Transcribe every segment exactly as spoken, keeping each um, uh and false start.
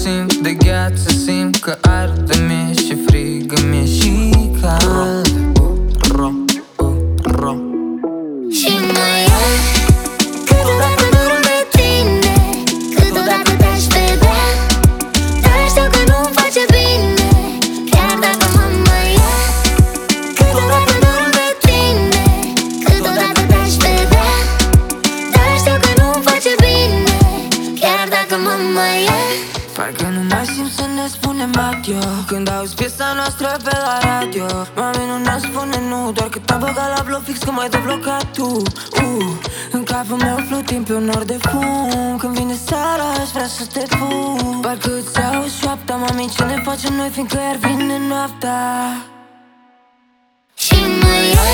simt de gheață, simt că arde, mi-e și frigă, mi-e și cald. Ro, ro, ro. Și mai e câteodată dorul de tine, câteodată te-aș vedea, dar știu că nu-mi face bine, chiar dacă mă mai e. Câteodată dorul de tine, câteodată te-aș vedea, dar știu că nu-mi face bine, chiar dacă mă mai e. Parcă nu mai simt să ne spunem adio când auzi piesa noastră pe la radio. Mami, nu ne spune nu, doar că te-am băgat la bloc fix când m-ai deblocat tu. uh, În capul meu flutim pe un nor de fum. Când vine seara aș vrea să te pun. Parcă îți auzi șoapta, mami, ce ne facem noi, fiindcă iar vine noaptea. Și mai e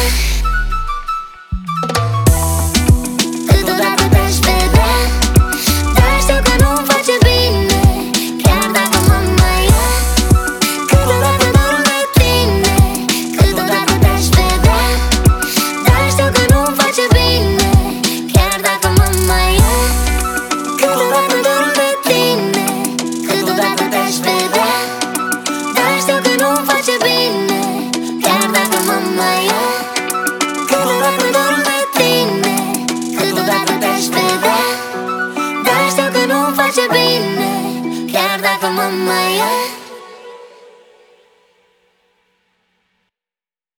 câteodată te-aș vedea, dar știu că nu-mi face bine, chiar dacă mă mai e. Câteodată dorul de tine, câteodată te-aș vedea, dar știu că nu-mi face bine, chiar dacă mă mai e. Câteodată dorul de tine, câteodată te-aș vedea, dar știu că nu-mi face bine, chiar dacă mă mai e. Câteodată dorul de tine, câteodată te-aș vedea, dar știu că nu-mi face bine, chiar dacă mă mai e.